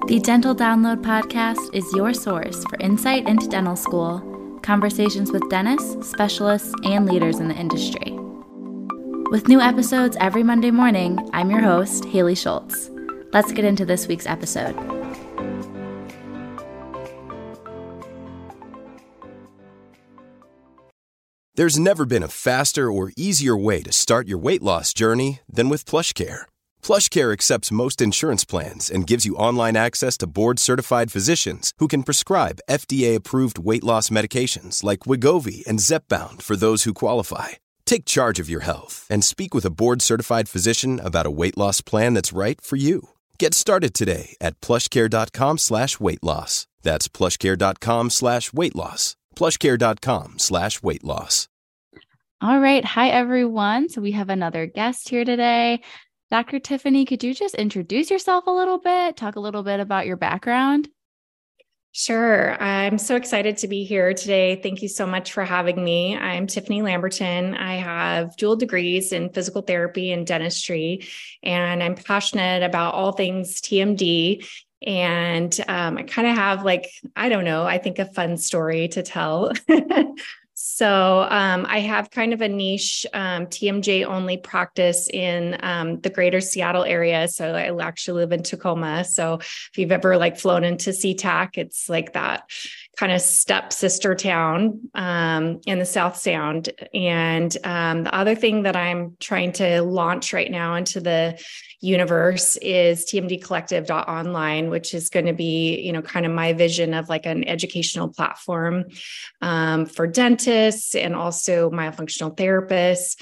The Dental Download podcast is your source for insight into dental school, conversations with dentists, specialists, and leaders in the industry. With new episodes every Monday morning, I'm your host, Haley Schultz. Let's get into this week's episode. There's never been a faster or easier way to start your weight loss journey than with PlushCare. PlushCare accepts most insurance plans and gives you online access to board-certified physicians who can prescribe FDA-approved weight loss medications like Wegovy and Zepbound for those who qualify. Take charge of your health and speak with a board-certified physician about a weight loss plan that's right for you. Get started today at plushcare.com/weight loss. That's plushcare.com/weight loss. plushcare.com/weight loss. All right. Hi, everyone. So we have another guest here today. Dr. Tiffany, could you just introduce yourself a little bit, talk a little bit about your background? Sure. I'm so excited to be here today. Thank you so much for having me. I'm Tiffany Lamberton. I have dual degrees in physical therapy and dentistry, and I'm passionate about all things TMD. And I kind of have I think a fun story to tell. So I have kind of a niche TMJ only practice in the greater Seattle area. So I actually live in Tacoma. So if you've ever flown into SeaTac, it's like that kind of step sister town in the South Sound. And the other thing that I'm trying to launch right now into the universe is tmdcollective.online, which is going to be, kind of my vision of an educational platform for dentists and also myofunctional therapists.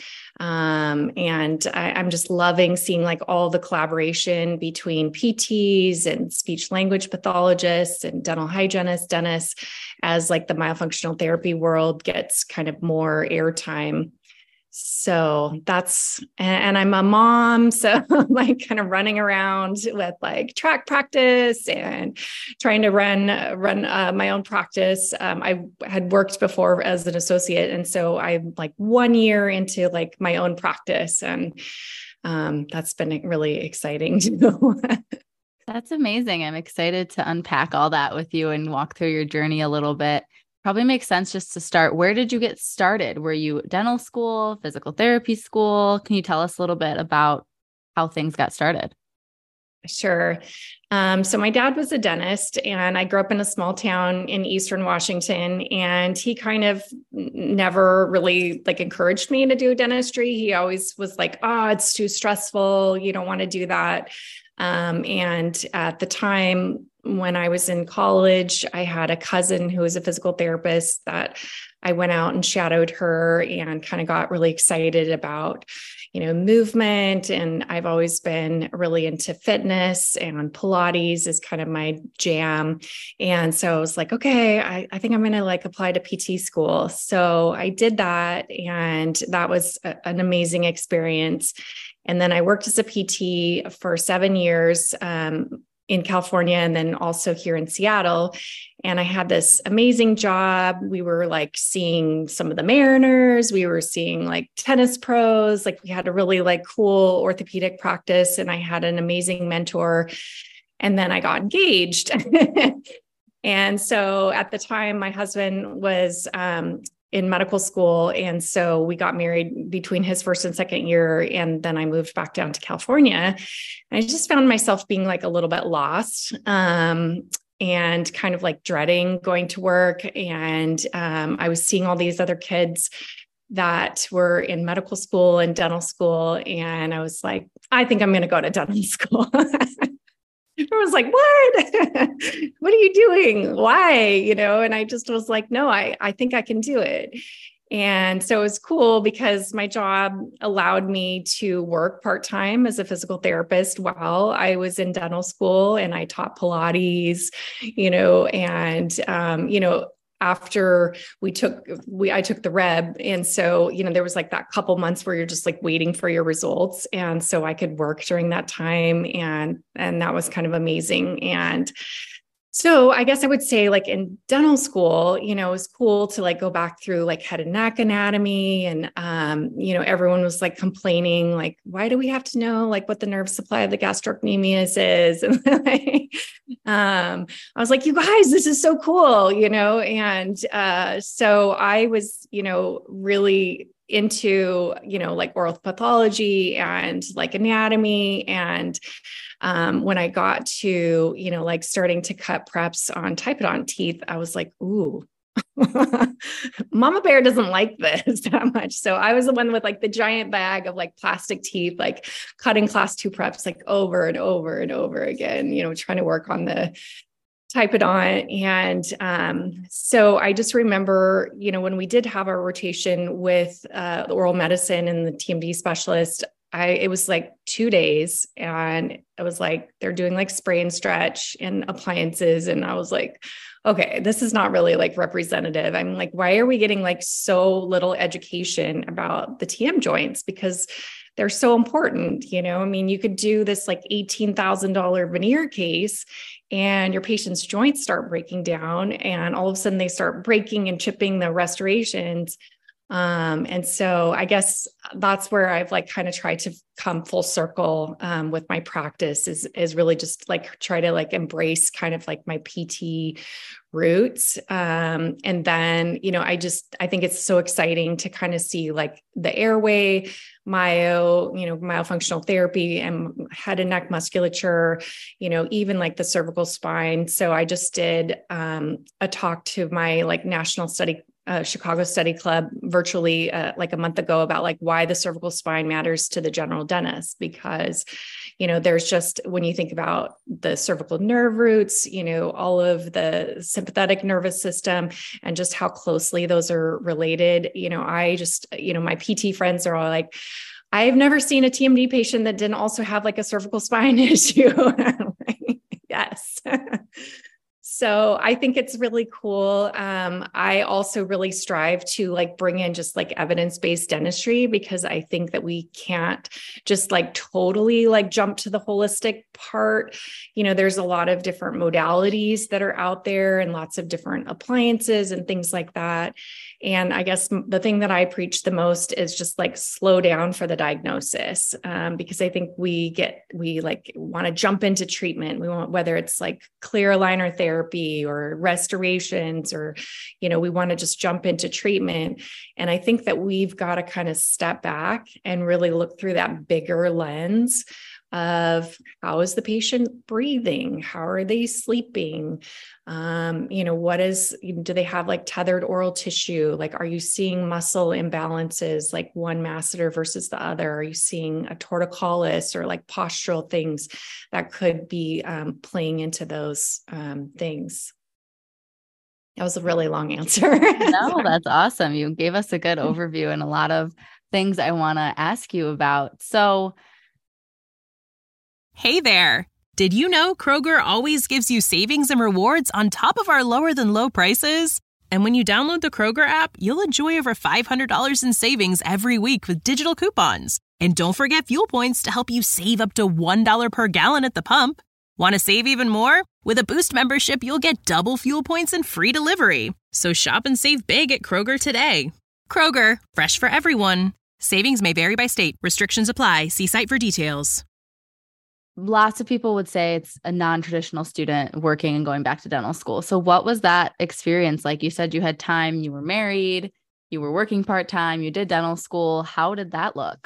And I'm just loving seeing all the collaboration between PTs and speech language pathologists and dental hygienists, dentists, as the myofunctional therapy world gets kind of more airtime. So and I'm a mom, so I'm kind of running around with track practice and trying to run my own practice. I had worked before as an associate, and so I'm 1 year into my own practice, and that's been really exciting too. That's amazing. I'm excited to unpack all that with you and walk through your journey a little bit. Probably makes sense just to start. Where did you get started? Were you dental school, physical therapy school? Can you tell us a little bit about how things got started? Sure. So my dad was a dentist, and I grew up in a small town in Eastern Washington, and he kind of never really encouraged me to do dentistry. He always was oh, it's too stressful. You don't want to do that. And at the time when I was in college, I had a cousin who was a physical therapist that I went out and shadowed her and kind of got really excited about, movement. And I've always been really into fitness, and Pilates is kind of my jam. And so I was okay, I think I'm going to apply to PT school. So I did that, and that was an amazing experience. And then I worked as a PT for 7 years, in California, and then also here in Seattle. And I had this amazing job. We were seeing some of the Mariners. We were seeing tennis pros. We had a really cool orthopedic practice, and I had an amazing mentor. And then I got engaged. And so at the time, my husband was in medical school. And so we got married between his first and second year. And then I moved back down to California. And I just found myself being a little bit lost, and kind of dreading going to work. And I was seeing all these other kids that were in medical school and dental school. And I was I think I'm going to go to dental school. Everyone's what? What are you doing? Why? And I just was no, I think I can do it. And so it was cool because my job allowed me to work part-time as a physical therapist while I was in dental school, and I taught Pilates, after I took the reb. And so, there was that couple months where you're just waiting for your results. And so I could work during that time. And that was kind of amazing. And So I guess I would say like in dental school, it was cool to like go back through like head and neck anatomy and, everyone was like complaining, like, why do we have to know like what the nerve supply of the gastrocnemius is? And I was like, you guys, this is so cool, And so I was, really into, like orthopathology and like anatomy. And when I got to, like starting to cut preps on typodont teeth, I was like, ooh, Mama Bear doesn't like this that much. So I was the one with like the giant bag of like plastic teeth, like cutting class 2 preps, like over and over and over again, trying to work on the typodont. And so I just remember, when we did have our rotation with the oral medicine and the TMD specialist, it was like 2 days and it was like, they're doing like spray and stretch and appliances. And I was like, okay, this is not really like representative. I'm like, why are we getting like so little education about the TM joints? Because they're so important. I mean, you could do this like $18,000 veneer case and your patient's joints start breaking down and all of a sudden they start breaking and chipping the restorations. And so I guess that's where I've like kind of tried to come full circle, with my practice is really just like try to like embrace kind of like my PT roots. And then, I think it's so exciting to kind of see like the airway, myofunctional therapy and head and neck musculature, even like the cervical spine. So I just did, a talk to my like national Chicago Study Club virtually like a month ago about like why the cervical spine matters to the general dentist, because, there's just, when you think about the cervical nerve roots, all of the sympathetic nervous system and just how closely those are related. I just, my PT friends are all like, I've never seen a TMD patient that didn't also have like a cervical spine issue. Yes. So I think it's really cool. I also really strive to like bring in just like evidence-based dentistry, because I think that we can't just like totally like jump to the holistic part. There's a lot of different modalities that are out there and lots of different appliances and things like that. And I guess the thing that I preach the most is just like slow down for the diagnosis, because I think we like want to jump into treatment. We want, whether it's like clear aligner therapy or restorations, or, we want to just jump into treatment. And I think that we've got to kind of step back and really look through that bigger lens of how is the patient breathing? How are they sleeping? Do they have like tethered oral tissue? Like, are you seeing muscle imbalances, like one masseter versus the other? Are you seeing a torticollis or like postural things that could be playing into those things? That was a really long answer. No, that's awesome. You gave us a good overview and a lot of things I want to ask you about. So, hey there. Did you know Kroger always gives you savings and rewards on top of our lower than low prices? And when you download the Kroger app, you'll enjoy over $500 in savings every week with digital coupons. And don't forget fuel points to help you save up to $1 per gallon at the pump. Want to save even more? With a Boost membership, you'll get double fuel points and free delivery. So shop and save big at Kroger today. Kroger, fresh for everyone. Savings may vary by state. Restrictions apply. See site for details. lots of people would say it's a non-traditional student working and going back to dental school. So what was that experience like? You said you had time, you were married, you were working part-time, you did dental school. How did that look?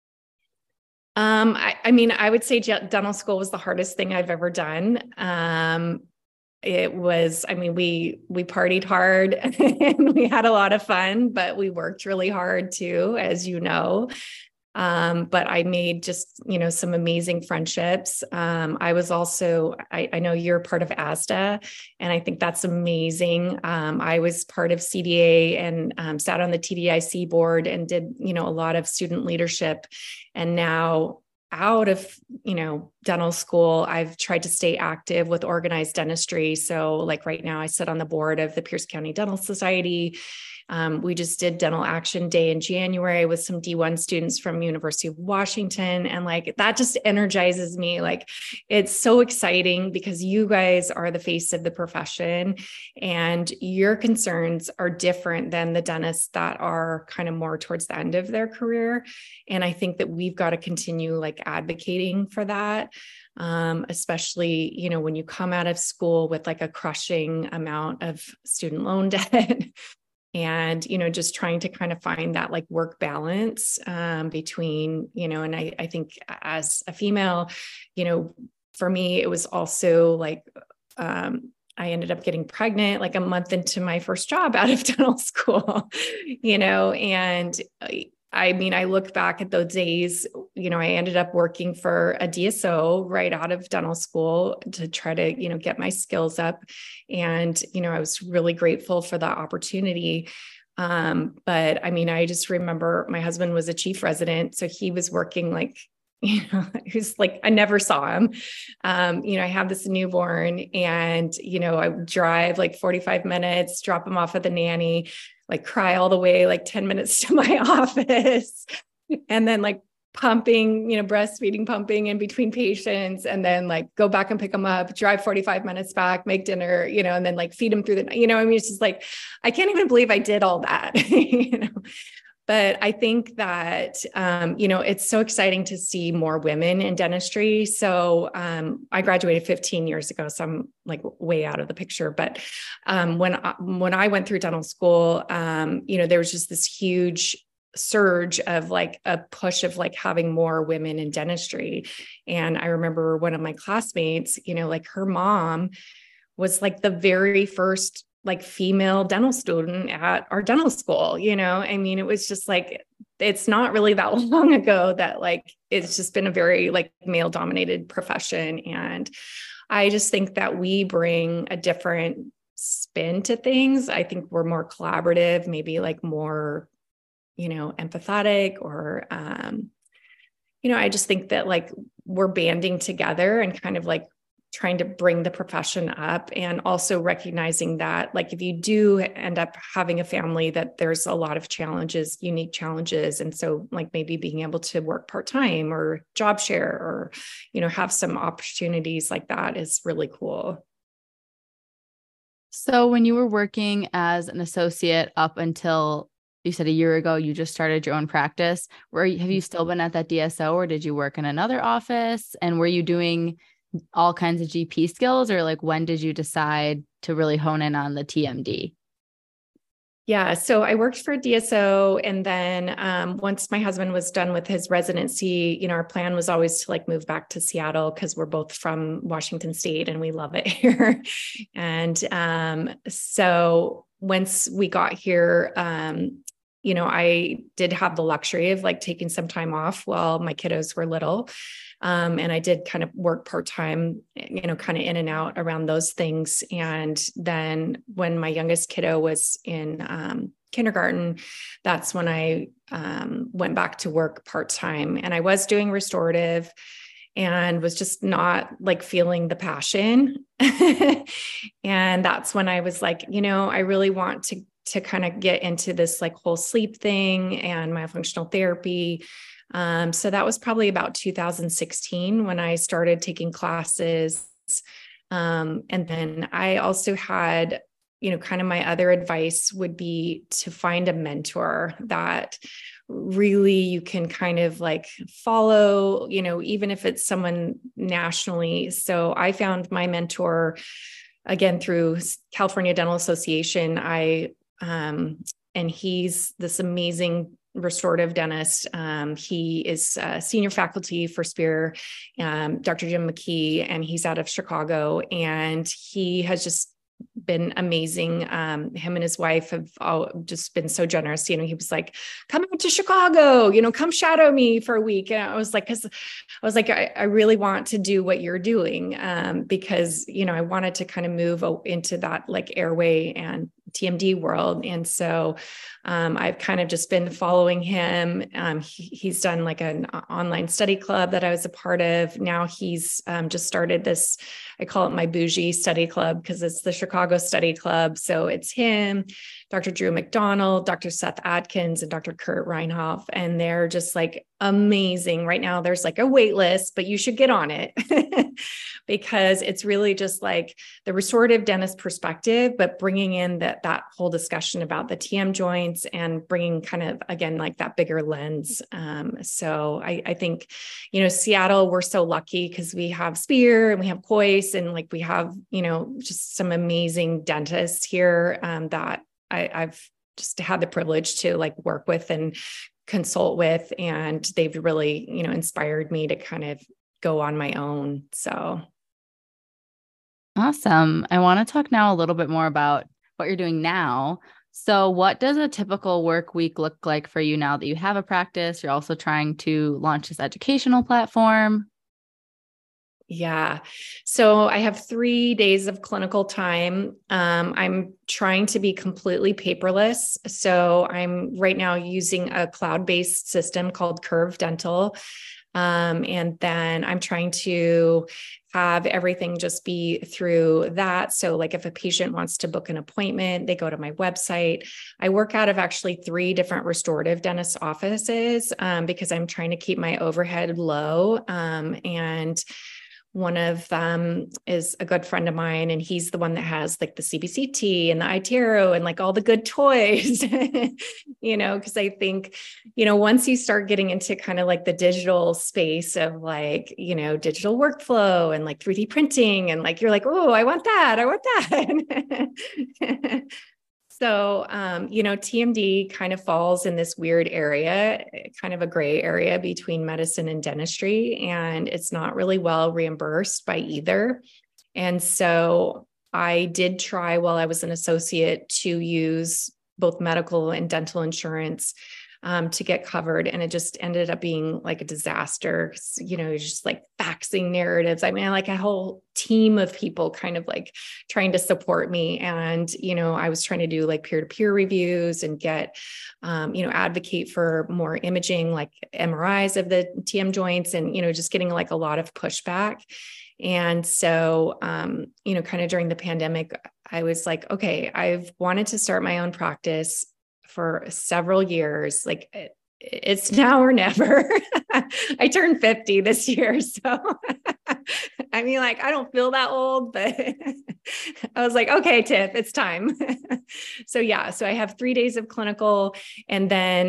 I mean, I would say dental school was the hardest thing I've ever done. It was, I mean, we partied hard and we had a lot of fun, but we worked really hard too, as you know. But I made just, some amazing friendships. I was also, I know you're part of ASDA, and I think that's amazing. I was part of CDA and sat on the TDIC board and did, a lot of student leadership. And now out of, dental school, I've tried to stay active with organized dentistry. So like right now I sit on the board of the Pierce County Dental Society. We just did Dental Action Day in January with some D1 students from University of Washington. And like, that just energizes me. Like, it's so exciting because you guys are the face of the profession and your concerns are different than the dentists that are kind of more towards the end of their career. And I think that we've got to continue like advocating for that. Especially, you know, when you come out of school with like a crushing amount of student loan debt and, you know, just trying to kind of find that like work balance, between, you know, and I think as a female, you know, for me, it was also like, I ended up getting pregnant like a month into my first job out of dental school, you know, and I mean, I look back at those days, you know, I ended up working for a DSO right out of dental school to try to, you know, get my skills up. And, you know, I was really grateful for that opportunity. But I mean, I just remember my husband was a chief resident. So he was working like, you know, he was like, I never saw him. You know, I have this newborn and, you know, I would drive like 45 minutes, drop him off at the nanny, like cry all the way, like 10 minutes to my office and then like pumping, you know, breastfeeding, pumping in between patients and then like go back and pick them up, drive 45 minutes back, make dinner, you know, and then like feed them through the night, you know, I mean, it's just like, I can't even believe I did all that, you know. But I think that, you know, it's so exciting to see more women in dentistry. So I graduated 15 years ago, so I'm like way out of the picture. But when I went through dental school, you know, there was just this huge surge of like a push of like having more women in dentistry. And I remember one of my classmates, you know, like her mom was like the very first like female dental student at our dental school, you know, I mean, it was just like, it's not really that long ago that like, it's just been a very like male dominated profession. And I just think that we bring a different spin to things. I think we're more collaborative, maybe like more, you know, empathetic or, you know, I just think that like we're banding together and kind of like trying to bring the profession up and also recognizing that like if you do end up having a family that there's a lot of challenges, unique challenges. And so like maybe being able to work part-time or job share or, you know, have some opportunities like that is really cool. So when you were working as an associate up until you said a year ago, you just started your own practice, have you still been at that DSO or did you work in another office? And were you doing all kinds of GP skills or like when did you decide to really hone in on the TMD? Yeah. So I worked for DSO. And then once my husband was done with his residency, you know, our plan was always to like move back to Seattle because we're both from Washington State and we love it here. And so once we got here, you know, I did have the luxury of like taking some time off while my kiddos were little. And I did kind of work part-time, you know, kind of in and out around those things. And then when my youngest kiddo was in kindergarten, that's when I went back to work part-time. And I was doing restorative and was just not like feeling the passion. And that's when I was like, you know, I really want to kind of get into this like whole sleep thing and myofunctional therapy. So that was probably about 2016 when I started taking classes. And then I also had, you know, kind of my other advice would be to find a mentor that really you can kind of like follow, you know, even if it's someone nationally. So I found my mentor again through California Dental Association. And he's this amazing restorative dentist. He is senior faculty for Spear, Dr. Jim McKee, and he's out of Chicago. And he has just been amazing. Him and his wife have all just been so generous. You know, he was like, come out to Chicago, you know, come shadow me for a week. And I was like, I really want to do what you're doing. Because, you know, I wanted to kind of move into that like airway and TMD world. And so I've kind of just been following him. He's done like an online study club that I was a part of. Now he's just started this, I call it my bougie study club because it's the Chicago Study Club. So it's him, Dr. Drew McDonald, Dr. Seth Adkins, and Dr. Kurt Reinhoff. And they're just like amazing. Right now there's like a wait list, but you should get on it because it's really just like the restorative dentist perspective, but bringing in that whole discussion about the TM joints and bringing kind of, again, like that bigger lens. So I think, Seattle, we're so lucky because we have Spear and we have Kois and like we have, just some amazing dentists here that I've just had the privilege to like work with and consult with, and they've really, inspired me to kind of go on my own. So. Awesome. I want to talk now a little bit more about what you're doing now. So what does a typical work week look like for you now that you have a practice? You're also trying to launch this educational platform. Yeah. So I have 3 days of clinical time. I'm trying to be completely paperless. So I'm right now using a cloud-based system called Curve Dental. And then I'm trying to have everything just be through that. So like if a patient wants to book an appointment, they go to my website. I work out of actually 3 different restorative dentist offices because I'm trying to keep my overhead low. And one of them is a good friend of mine, and he's the one that has like the CBCT and the iTero and like all the good toys, because I think, once you start getting into kind of like the digital space of like, digital workflow and like 3D printing and like, you're like, oh, I want that. So, TMD kind of falls in this weird area, kind of a gray area between medicine and dentistry, and it's not really well reimbursed by either. And so I did try while I was an associate to use both medical and dental insurance to get covered. And it just ended up being like a disaster. Just like faxing narratives. I mean, like a whole team of people kind of like trying to support me. And, I was trying to do like peer-to-peer reviews and get, advocate for more imaging, like MRIs of the TM joints and, just getting like a lot of pushback. And so, kind of during the pandemic, I was like, okay, I've wanted to start my own practice for several years. Like it's now or never. I turned 50 this year. So I mean, like, I don't feel that old, but I was like, okay, Tiff, it's time. So I have 3 days of clinical, and then,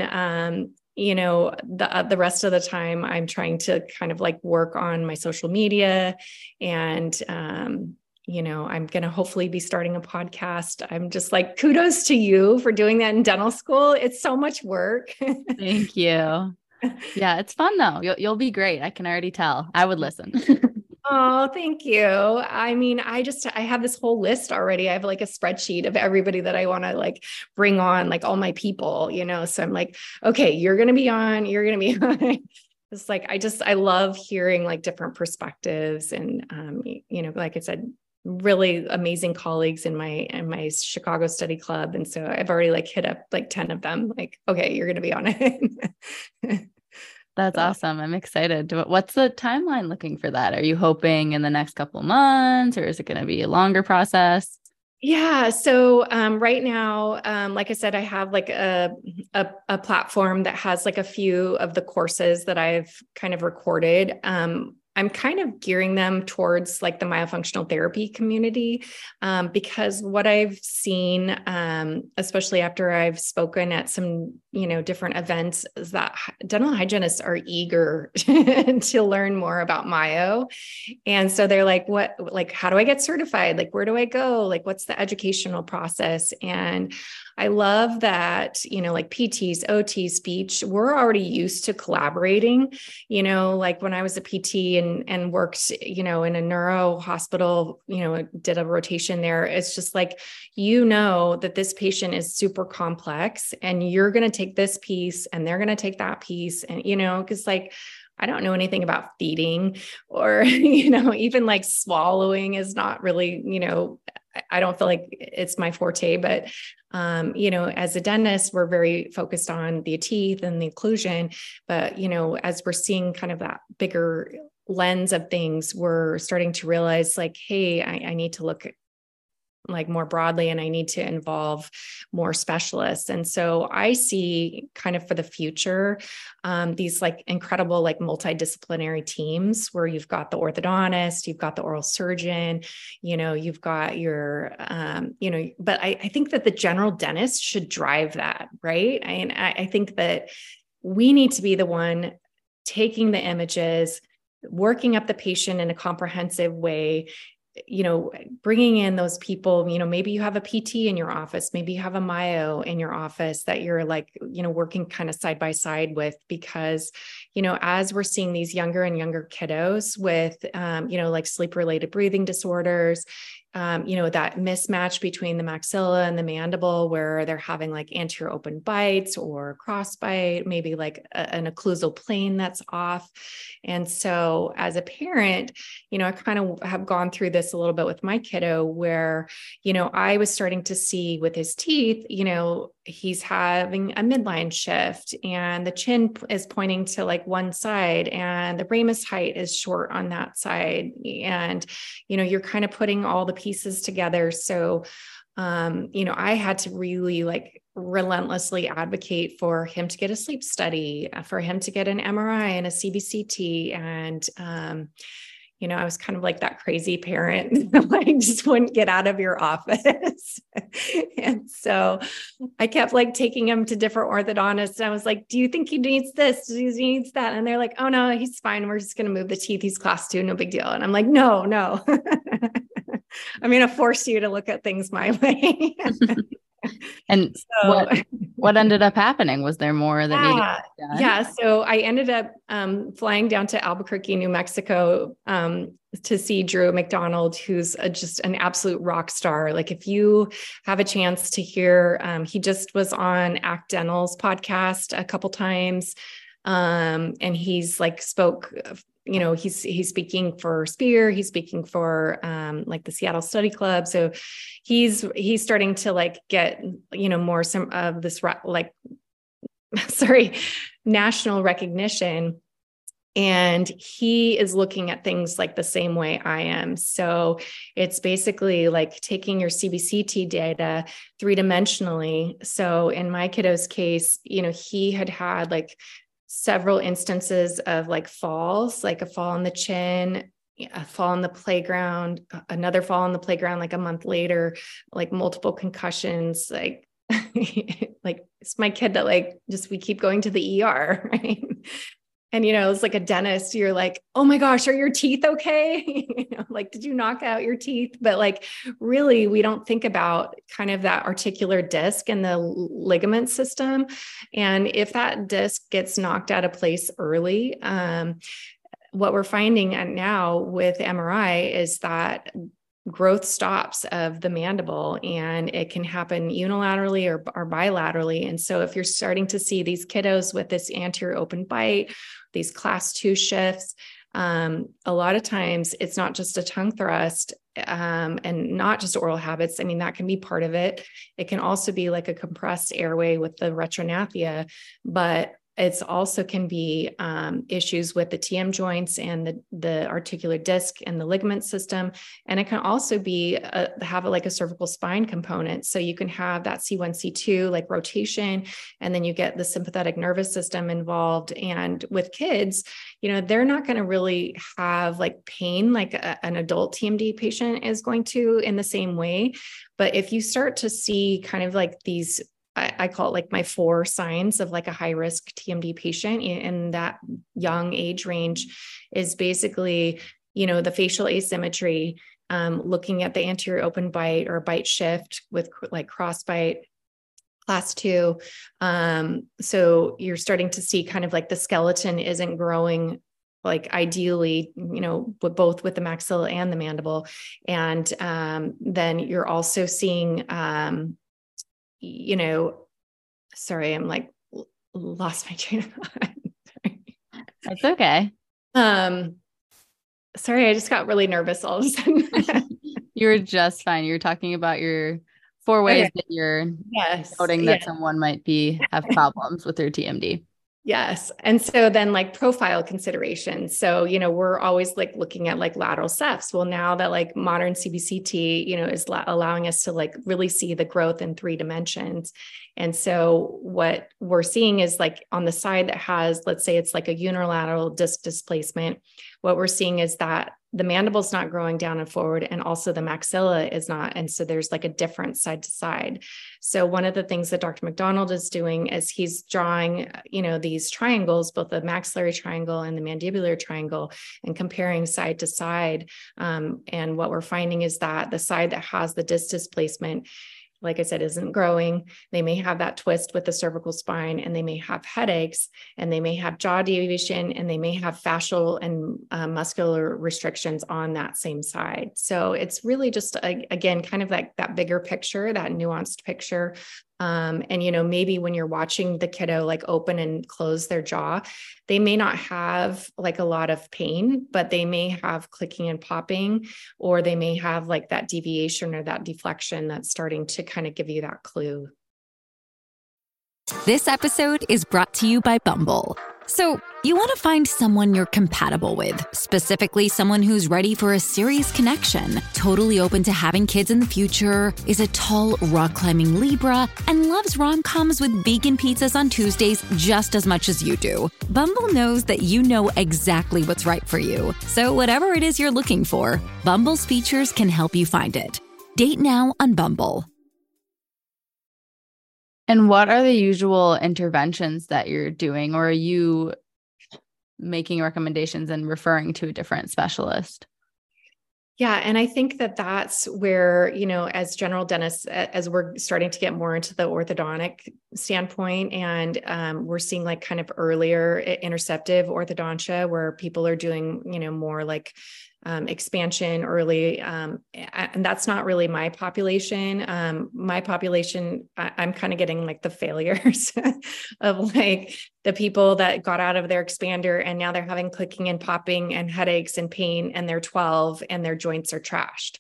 the rest of the time I'm trying to kind of like work on my social media and, I'm going to hopefully be starting a podcast. I'm just like, kudos to you for doing that in dental school. It's so much work. Thank you. Yeah, it's fun though. You'll be great. I can already tell. I would listen. Oh, thank you. I mean, I have this whole list already. I have like a spreadsheet of everybody that I want to like bring on, like all my people, so I'm like, okay, you're going to be on. It's like, I love hearing like different perspectives and, like I said, really amazing colleagues in my Chicago Study Club. And so I've already like hit up like 10 of them, like, okay, you're going to be on it. That's awesome. I'm excited. What's the timeline looking for that? Are you hoping in the next couple of months, or is it going to be a longer process? Yeah. So right now, like I said, I have like a platform that has like a few of the courses that I've kind of recorded. I'm kind of gearing them towards like the myofunctional therapy community, because what I've seen, especially after I've spoken at some, different events, is that dental hygienists are eager to learn more about myo. And so they're like, how do I get certified? Like, where do I go? Like, what's the educational process? And I love that, like PTs, OT, speech, we're already used to collaborating, like when I was a PT and worked, in a neuro hospital, did a rotation there. It's just like, that this patient is super complex and you're going to take this piece and they're going to take that piece. And, because like, I don't know anything about feeding or, even like swallowing is not really, I don't feel like it's my forte, but, as a dentist, we're very focused on the teeth and the occlusion, but, as we're seeing kind of that bigger lens of things, we're starting to realize like, hey, I need to look like more broadly, and I need to involve more specialists. And so I see kind of for the future, these like incredible, like multidisciplinary teams where you've got the orthodontist, you've got the oral surgeon, you've got your, but I think that the general dentist should drive that, right? And I think that we need to be the one taking the images, working up the patient in a comprehensive way, bringing in those people, maybe you have a PT in your office, maybe you have a myo in your office that you're like, working kind of side by side with, because, as we're seeing these younger and younger kiddos with, like sleep related breathing disorders, that mismatch between the maxilla and the mandible, where they're having like anterior open bites or cross bite, maybe like an occlusal plane that's off. And so as a parent, I kind of have gone through this a little bit with my kiddo where, I was starting to see with his teeth, he's having a midline shift and the chin is pointing to like one side and the ramus height is short on that side. And, you're kind of putting all the pieces together. So, I had to really like relentlessly advocate for him to get a sleep study, for him to get an MRI and a CBCT. And, I was kind of like that crazy parent that like just wouldn't get out of your office. And so I kept like taking him to different orthodontists. And I was like, do you think he needs this? Do he needs that? And they're like, oh no, he's fine. We're just going to move the teeth. He's class 2, no big deal. And I'm like, no. I'm going to force you to look at things my way. And so, what ended up happening? Was there more that needed to be done? Yeah. So I ended up flying down to Albuquerque, New Mexico, to see Drew McDonald, who's just an absolute rock star. Like if you have a chance to hear, he just was on Act Dental's podcast a couple times. And he's like spoke, he's speaking for Spear, he's speaking for like the Seattle Study Club. So he's starting to like get, more some of this national recognition. And he is looking at things like the same way I am. So it's basically like taking your CBCT data 3-dimensionally. So in my kiddo's case, he had like several instances of like falls, like a fall on the chin, a fall on the playground, another fall on the playground, like a month later, like multiple concussions, like, like it's my kid that like, just, we keep going to the ER. Right. And, it's like a dentist, you're like, oh my gosh, are your teeth okay? Like, did you knock out your teeth? But like, really, we don't think about kind of that articular disc and the ligament system. And if that disc gets knocked out of place early, what we're finding now with MRI is that growth stops of the mandible, and it can happen unilaterally or bilaterally. And so if you're starting to see these kiddos with this anterior open bite, these class 2 shifts, a lot of times it's not just a tongue thrust, and not just oral habits. I mean, that can be part of it. It can also be like a compressed airway with the retrognathia, but it's also can be issues with the TM joints and the articular disc and the ligament system. And it can also be have like a cervical spine component. So you can have that C1, C2, like rotation, and then you get the sympathetic nervous system involved. And with kids, they're not going to really have like pain like an adult TMD patient is going to in the same way. But if you start to see kind of like these, I call it like my 4 signs of like a high risk TMD patient in that young age range, is basically, the facial asymmetry, looking at the anterior open bite or bite shift with like cross bite, class 2. So you're starting to see kind of like the skeleton isn't growing like ideally, both with the maxilla and the mandible. And then you're also seeing, sorry, I'm like lost my train of thought. That's okay. Sorry, I just got really nervous all of a sudden. You're just fine. You're talking about your 4 ways that you're noting that someone might have problems with their TMD. Yes. And so then like profile considerations. So, we're always like looking at like lateral cephs. Well, now that like modern CBCT, is allowing us to like really see the growth in 3 dimensions. And so what we're seeing is like on the side that has, let's say it's like a unilateral disc displacement, what we're seeing is that the mandible's not growing down and forward, and also the maxilla is not. And so there's like a difference side to side. So one of the things that Dr. McDonald is doing is he's drawing, these triangles, both the maxillary triangle and the mandibular triangle, and comparing side to side. And what we're finding is that the side that has the disc displacement, like I said, isn't growing. They may have that twist with the cervical spine, and they may have headaches, and they may have jaw deviation, and they may have fascial and muscular restrictions on that same side. So it's really just, again, kind of like that bigger picture, that nuanced picture. And, maybe when you're watching the kiddo like open and close their jaw, they may not have like a lot of pain, but they may have clicking and popping, or they may have like that deviation or that deflection that's starting to kind of give you that clue. This episode is brought to you by Bumble. So, you want to find someone you're compatible with, specifically someone who's ready for a serious connection, totally open to having kids in the future, is a tall, rock-climbing Libra, and loves rom-coms with vegan pizzas on Tuesdays just as much as you do. Bumble knows that you know exactly what's right for you. So whatever it is you're looking for, Bumble's features can help you find it. Date now on Bumble. And what are the usual interventions that you're doing, or are you making recommendations and referring to a different specialist? Yeah. And I think that that's where, as general dentists, as we're starting to get more into the orthodontic standpoint, and we're seeing like kind of earlier interceptive orthodontia where people are doing, more like expansion early. And that's not really my population. My population, I'm kind of getting like the failures of like the people that got out of their expander and now they're having clicking and popping and headaches and pain, and they're 12 and their joints are trashed.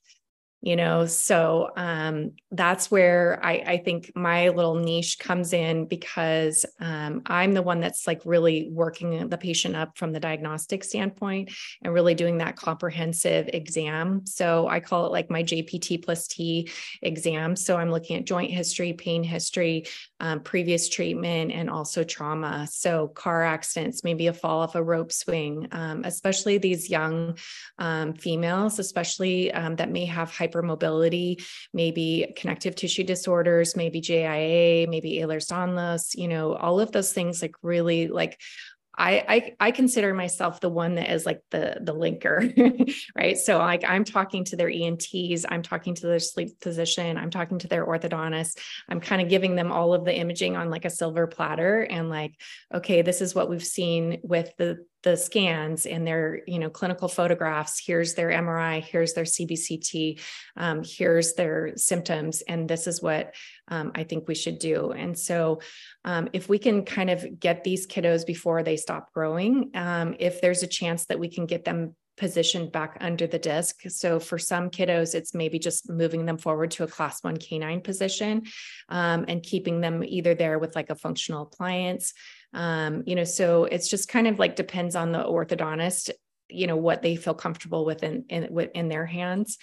So that's where I think my little niche comes in, because I'm the one that's like really working the patient up from the diagnostic standpoint and really doing that comprehensive exam. So I call it like my JPT plus T exam. So I'm looking at joint history, pain history, previous treatment, and also trauma. So car accidents, maybe a fall off a rope swing, especially these young females, especially that may have hypermobility, maybe connective tissue disorders, maybe JIA, maybe Ehlers-Danlos, all of those things, like really like I consider myself the one that is like the linker, right? So like I'm talking to their ENTs, I'm talking to their sleep physician, I'm talking to their orthodontist, I'm kind of giving them all of the imaging on like a silver platter, and like, okay, this is what we've seen with the scans and their, clinical photographs. Here's their MRI, here's their CBCT, here's their symptoms. And this is what I think we should do. And so if we can kind of get these kiddos before they stop growing, if there's a chance that we can get them positioned back under the disc. So for some kiddos, it's maybe just moving them forward to a class 1 canine position, and keeping them either there with like a functional appliance. So it's just kind of like depends on the orthodontist, what they feel comfortable with in their hands.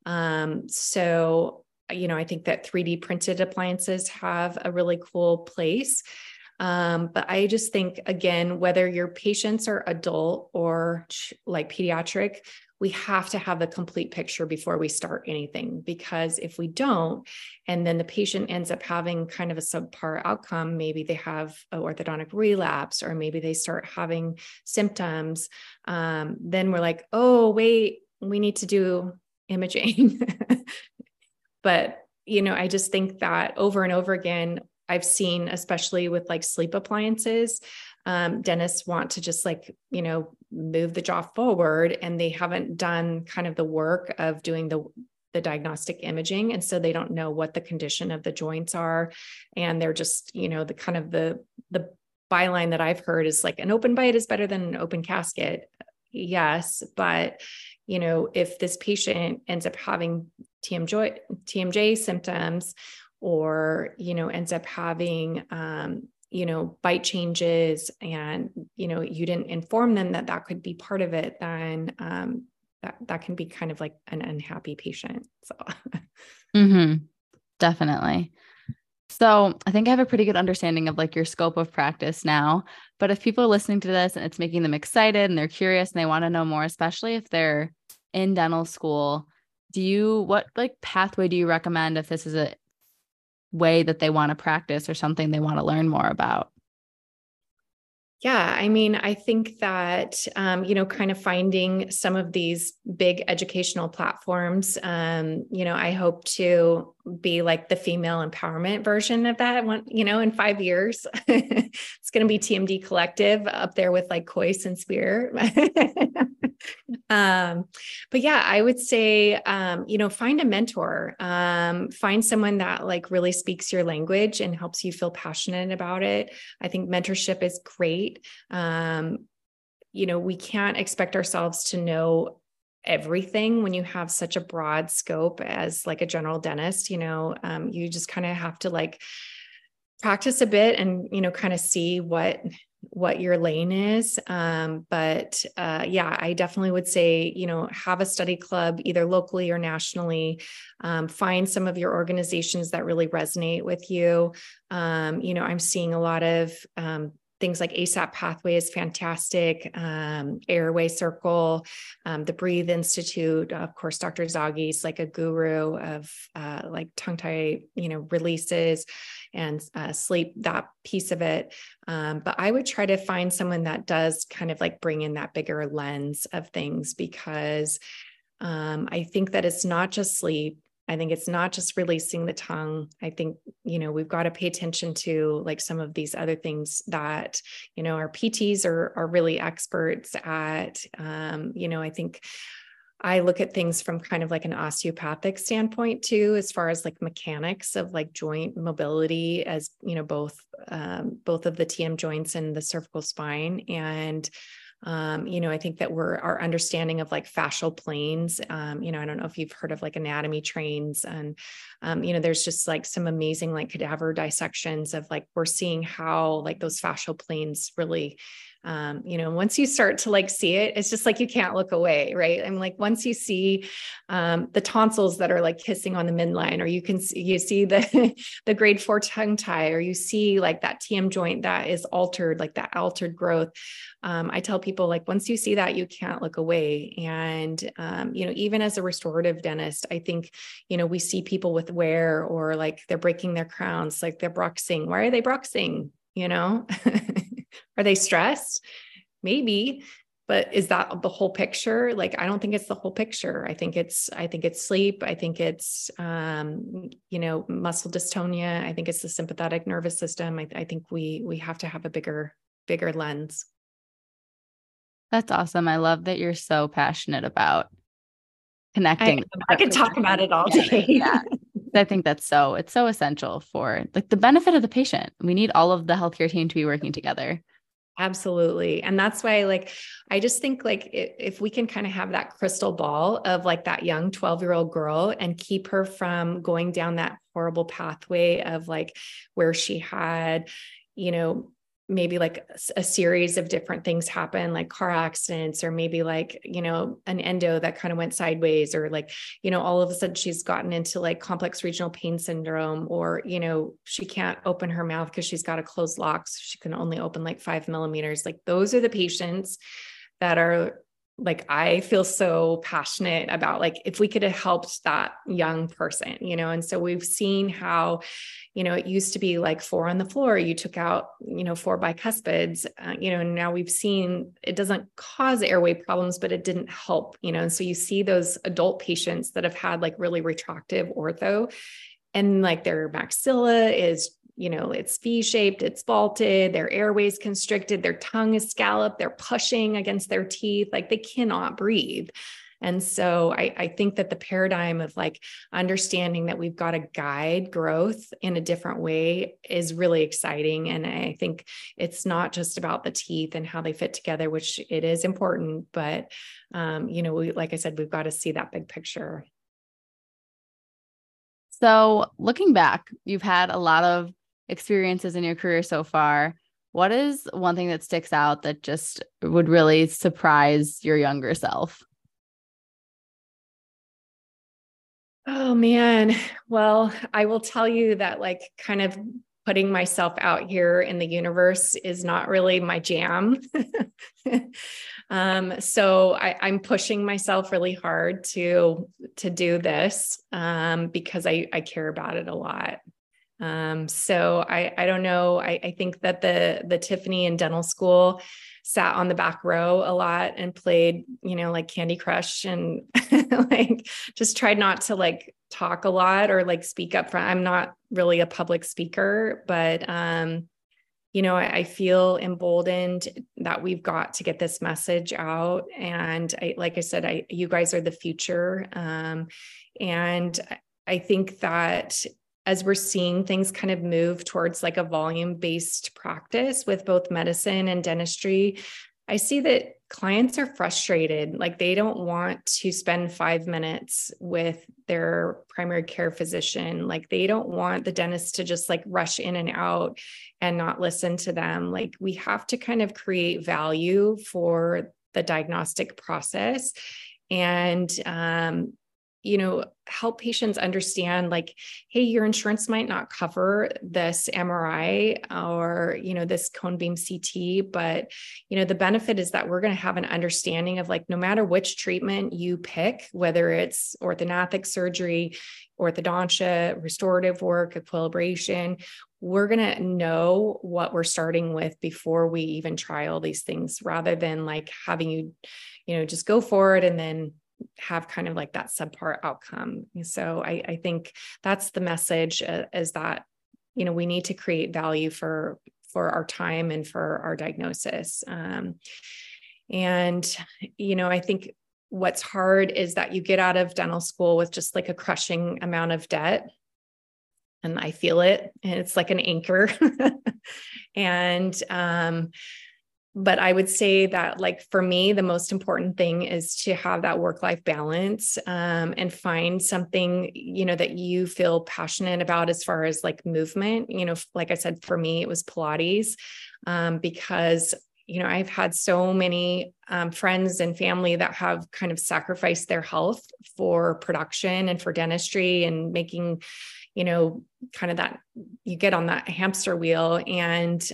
So, I think that 3D printed appliances have a really cool place. But I just think, again, whether your patients are adult or like pediatric, we have to have the complete picture before we start anything, because if we don't, and then the patient ends up having kind of a subpar outcome, maybe they have an orthodontic relapse, or maybe they start having symptoms, then we're like, oh, wait, we need to do imaging. But, I just think that over and over again, I've seen, especially with like sleep appliances, dentists want to just like, move the jaw forward, and they haven't done kind of the work of doing the diagnostic imaging. And so they don't know what the condition of the joints are. And they're just, the kind of the byline that I've heard is like, an open bite is better than an open casket. Yes. But, if this patient ends up having TMJ symptoms, or, ends up having, bite changes, and, you didn't inform them that could be part of it, then that can be kind of like an unhappy patient. So. Definitely. So I think I have a pretty good understanding of like your scope of practice now, but if people are listening to this and it's making them excited and they're curious and they want to know more, especially if they're in dental school, what like pathway do you recommend if this is a way that they want to practice or something they want to learn more about? Yeah, I mean, I think that, kind of finding some of these big educational platforms, I hope to be like the female empowerment version of that one, in 5 years. It's going to be TMD Collective up there with like Kois and Spear. But yeah, I would say, find a mentor, find someone that like really speaks your language and helps you feel passionate about it. I think mentorship is great. We can't expect ourselves to know everything when you have such a broad scope as like a general dentist. You just kind of have to like practice a bit and, kind of see what your lane is. But I definitely would say, have a study club either locally or nationally. Find some of your organizations that really resonate with you. I'm seeing a lot of things like ASAP Pathway is fantastic. Airway Circle, the Breathe Institute, of course, Dr. Zaghi's like a guru of like tongue tie, releases and sleep, that piece of it. But I would try to find someone that does kind of like bring in that bigger lens of things, because I think that it's not just sleep. I think it's not just releasing the tongue. I think, we've got to pay attention to like some of these other things that, our PTs are really experts at. I think I look at things from kind of like an osteopathic standpoint too, as far as like mechanics of like joint mobility, as, both of the TM joints and the cervical spine. And I think that our understanding of like fascial planes, I don't know if you've heard of like anatomy trains, and, there's just like some amazing like cadaver dissections of like, we're seeing how like those fascial planes really, once you start to like see it, it's just like, you can't look away. Right. I'm like, once you see, the tonsils that are like kissing on the midline, or you see the grade 4 tongue tie, or you see like that TM joint that is altered, like that altered growth. I tell people like, once you see that, you can't look away. And, even as a restorative dentist, I think, we see people with wear, or like they're breaking their crowns, like they're bruxing. Why are they bruxing? Are they stressed? Maybe, but is that the whole picture? Like, I don't think it's the whole picture. I think it's sleep. I think it's, muscle dystonia. I think it's the sympathetic nervous system. I think we have to have a bigger lens. That's awesome. I love that you're so passionate about connecting. I could talk about it all day. Yeah. I think it's so essential for like the benefit of the patient. We need all of the healthcare team to be working together. Absolutely. And that's why, like, I just think like if we can kind of have that crystal ball of like that young 12-year-old girl and keep her from going down that horrible pathway of like where she had, maybe like a series of different things happen, like car accidents, or maybe like, an endo that kind of went sideways, or like, all of a sudden she's gotten into like complex regional pain syndrome, or, she can't open her mouth because she's got a closed lock. So she can only open like 5 millimeters. Like those are the patients that are like, I feel so passionate about, like, if we could have helped that young person, and so we've seen how, it used to be like 4 on the floor, you took out, 4 bicuspids, and now we've seen it doesn't cause airway problems, but it didn't help, and so you see those adult patients that have had like really retractive ortho, and like their maxilla is, it's V-shaped, it's vaulted, their airways constricted, their tongue is scalloped, they're pushing against their teeth, like they cannot breathe. And so I think that the paradigm of like understanding that we've got to guide growth in a different way is really exciting. And I think it's not just about the teeth and how they fit together, which it is important, but like I said, we've got to see that big picture. So looking back, you've had a lot of experiences in your career so far. What is one thing that sticks out that just would really surprise your younger self? Oh man. Well, I will tell you that like kind of putting myself out here in the universe is not really my jam. So I'm pushing myself really hard to do this because I care about it a lot. So I don't know. I think that the Tiffany in dental school sat on the back row a lot and played, like Candy Crush and like just tried not to like talk a lot or like speak up front. I'm not really a public speaker, but I feel emboldened that we've got to get this message out. And like I said, you guys are the future. And I think that as we're seeing things kind of move towards like a volume-based practice with both medicine and dentistry, I see that clients are frustrated. Like they don't want to spend 5 minutes with their primary care physician. Like they don't want the dentist to just like rush in and out and not listen to them. Like we have to kind of create value for the diagnostic process and, help patients understand like, hey, your insurance might not cover this MRI or, this cone beam CT, but, the benefit is that we're going to have an understanding of like, no matter which treatment you pick, whether it's orthodontic surgery, orthodontia, restorative work, equilibration, we're going to know what we're starting with before we even try all these things, rather than like having you, just go for it and then have kind of like that subpar outcome. So I think that's the message is that, we need to create value for our time and for our diagnosis. And, I think what's hard is that you get out of dental school with just like a crushing amount of debt. And I feel it, and it's like an anchor. But I would say that like, for me, the most important thing is to have that work-life balance, and find something, that you feel passionate about as far as like movement. Like I said, for me, it was Pilates, because, I've had so many friends and family that have kind of sacrificed their health for production and for dentistry and making, kind of that you get on that hamster wheel. And,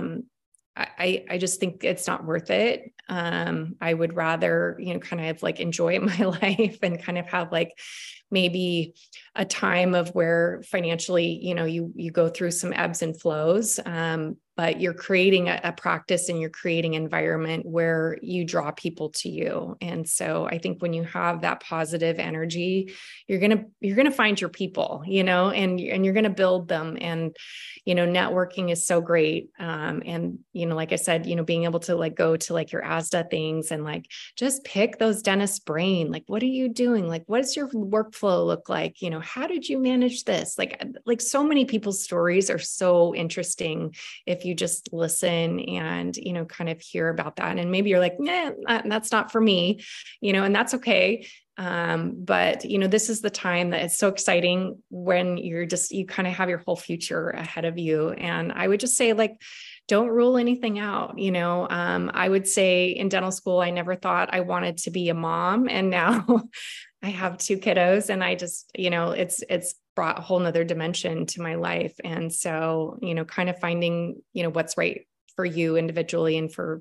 I just think it's not worth it. I would rather, kind of like enjoy my life and kind of have like maybe a time of where financially, you go through some ebbs and flows. But you're creating a practice and you're creating an environment where you draw people to you. And so I think when you have that positive energy, you're going to find your people, and you're going to build them. And, networking is so great. And, like I said, being able to like go to like your ASDA things and like, just pick those dentists' brain. Like, what are you doing? Like, what does your workflow look like? How did you manage this? Like so many people's stories are so interesting if you just listen and, kind of hear about that. And maybe you're like, nah, that's not for me, and that's okay. But, this is the time that it's so exciting when you kind of have your whole future ahead of you. And I would just say like, don't rule anything out. I would say in dental school, I never thought I wanted to be a mom. And now I have 2 kiddos and I just, it's brought a whole nother dimension to my life. And so, kind of finding, what's right for you individually and for,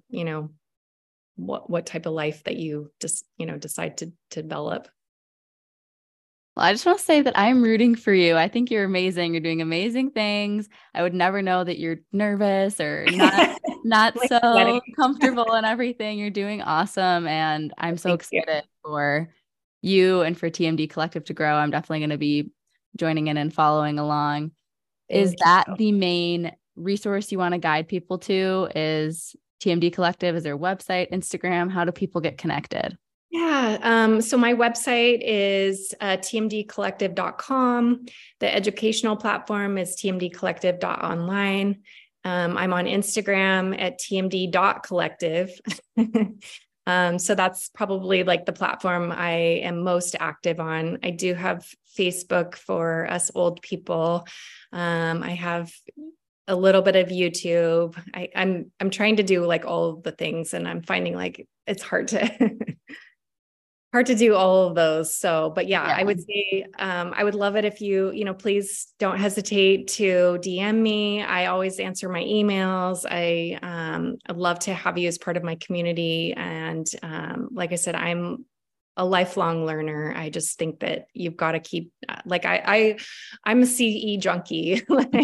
what type of life that you just, decide to develop. Well, I just want to say that I'm rooting for you. I think you're amazing. You're doing amazing things. I would never know that you're nervous or not like so comfortable and everything. You're doing awesome. And I'm so excited for you and for TMD Collective to grow. I'm definitely going to be joining in and following along. Is that the main resource you want to guide people to? Is TMD Collective? Is there a website, Instagram? How do people get connected? Yeah. So my website is tmdcollective.com. The educational platform is tmdcollective.online. I'm on Instagram at tmd.collective. So that's probably like the platform I am most active on. I do have Facebook for us old people. I have a little bit of YouTube. I'm trying to do like all of the things, and I'm finding like it's hard to hard to do all of those. So, but yeah, I would say, I would love it if please don't hesitate to DM me. I always answer my emails. I'd love to have you as part of my community. And, like I said, I'm a lifelong learner. I just think that you've got to keep, I'm a CE junkie.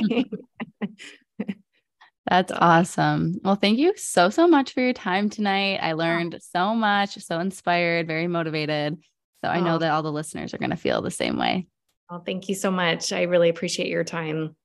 That's awesome. Well, thank you so much for your time tonight. I learned so much, so inspired, very motivated. So I know that all the listeners are going to feel the same way. Well, thank you so much. I really appreciate your time.